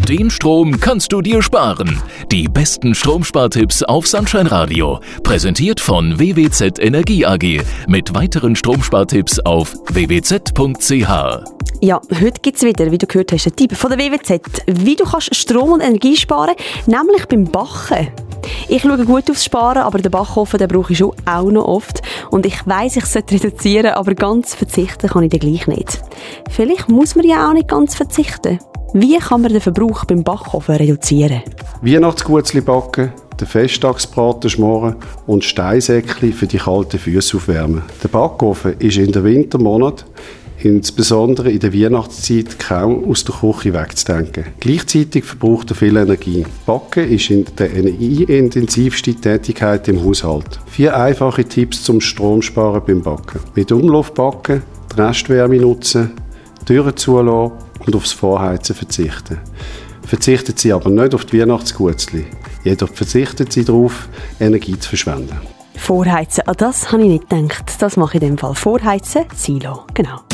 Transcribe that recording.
Den Strom kannst du dir sparen. Die besten Stromspartipps auf Sunshine Radio. Präsentiert von WWZ Energie AG. Mit weiteren Stromspartipps auf wwz.ch. Ja, heute gibt es wieder, wie du gehört hast, einen Tipp von der WWZ, wie du kannst Strom und Energie sparen, nämlich beim Backen. Ich schaue gut aufs Sparen, aber den Backofen den brauche ich schon auch noch oft. Und ich weiss, ich sollte reduzieren, aber ganz verzichten kann ich dann gleich nicht. Vielleicht muss man ja auch nicht ganz verzichten. Wie kann man den Verbrauch beim Backofen reduzieren? Weihnachtsgutzli backen, den Festtagsbraten schmoren und Steinsäckchen für die kalten Füße aufwärmen. Der Backofen ist in den Wintermonaten, insbesondere in der Weihnachtszeit, kaum aus der Küche wegzudenken. Gleichzeitig verbraucht er viel Energie. Backen ist der energieintensivste Tätigkeit im Haushalt. 4 einfache Tipps zum Stromsparen beim Backen. Mit Umlauf backen, die Restwärme nutzen, Türen zulassen und aufs Vorheizen verzichten. Verzichten Sie aber nicht auf die Weihnachtsgutzli. Jedoch verzichten Sie darauf, Energie zu verschwenden. Vorheizen, an das habe ich nicht gedacht. Das mache ich in dem Fall. Vorheizen, Silo, genau.